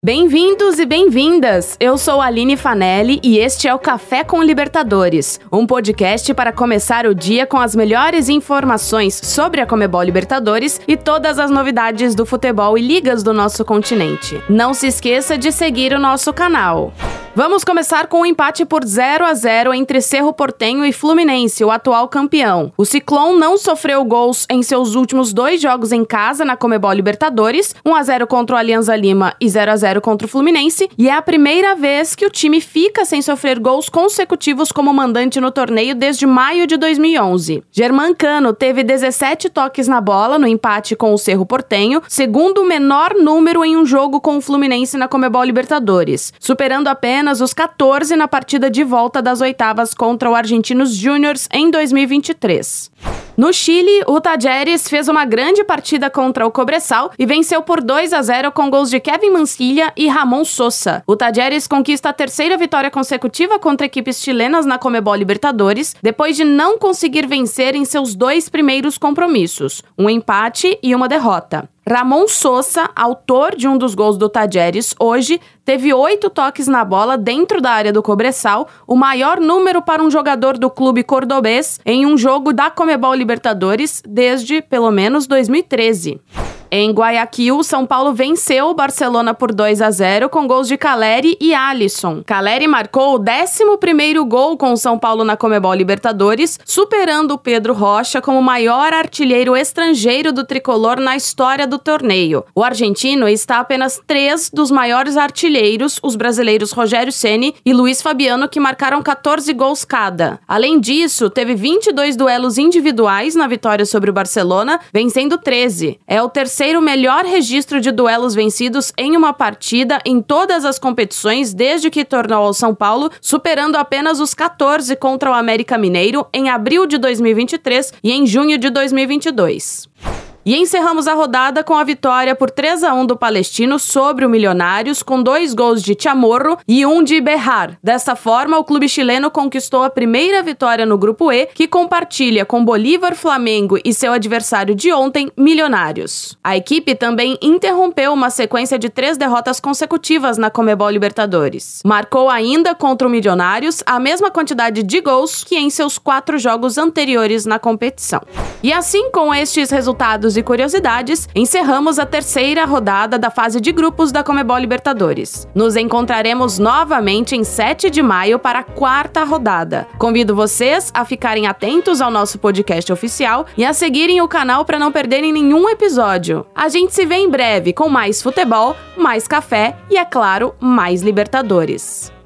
Bem-vindos e bem-vindas! Eu sou a Aline Fanelli e este é o Café com Libertadores, um podcast para começar o dia com as melhores informações sobre a Conmebol Libertadores e todas as novidades do futebol e ligas do nosso continente. Não se esqueça de seguir o nosso canal. Vamos começar com um empate por 0-0 entre Cerro Porteño e Fluminense, o atual campeão. O Ciclón não sofreu gols em seus últimos 2 jogos em casa na Conmebol Libertadores, 1-0 contra o Alianza Lima e 0-0 contra o Fluminense, e é a primeira vez que o time fica sem sofrer gols consecutivos como mandante no torneio desde maio de 2011. Germán Cano teve 17 toques na bola no empate com o Cerro Porteño, segundo menor número em um jogo com o Fluminense na Conmebol Libertadores, superando apenas os 14 na partida de volta das oitavas contra o Argentinos Júniors em 2023. No Chile, o Talleres fez uma grande partida contra o Cobresal e venceu por 2-0 com gols de Kevin Mancilla e Ramon Sosa. O Talleres conquista a 3ª vitória consecutiva contra equipes chilenas na Conmebol Libertadores, depois de não conseguir vencer em seus 2 primeiros compromissos, um empate e uma derrota. Ramon Sosa, autor de um dos gols do Talleres, hoje teve 8 toques na bola dentro da área do Cobresal, o maior número para um jogador do clube cordobês em um jogo da Conmebol Libertadores desde, pelo menos, 2013. Em Guayaquil, São Paulo venceu o Barcelona por 2-0 com gols de Caleri e Alisson. Caleri marcou o 11º gol com o São Paulo na Conmebol Libertadores, superando o Pedro Rocha como o maior artilheiro estrangeiro do tricolor na história do torneio. O argentino está a apenas 3 dos maiores artilheiros, os brasileiros Rogério Ceni e Luiz Fabiano, que marcaram 14 gols cada. Além disso, teve 22 duelos individuais na vitória sobre o Barcelona, vencendo 13. É o terceiro melhor registro de duelos vencidos em uma partida em todas as competições desde que tornou ao São Paulo, superando apenas os 14 contra o América Mineiro em abril de 2023 e em junho de 2022. E encerramos a rodada com a vitória por 3-1 do Palestino sobre o Milionários, com 2 gols de Chamorro e 1 de Berrar. Dessa forma, o clube chileno conquistou a primeira vitória no Grupo E, que compartilha com Bolívar, Flamengo e seu adversário de ontem, Milionários. A equipe também interrompeu uma sequência de 3 derrotas consecutivas na Conmebol Libertadores. Marcou ainda contra o Milionários a mesma quantidade de gols que em seus 4 jogos anteriores na competição. E assim, com estes resultados e curiosidades, encerramos a 3ª rodada da fase de grupos da Conmebol Libertadores. Nos encontraremos novamente em 7 de maio para a 4ª rodada. Convido vocês a ficarem atentos ao nosso podcast oficial e a seguirem o canal para não perderem nenhum episódio. A gente se vê em breve com mais futebol, mais café e, é claro, mais Libertadores.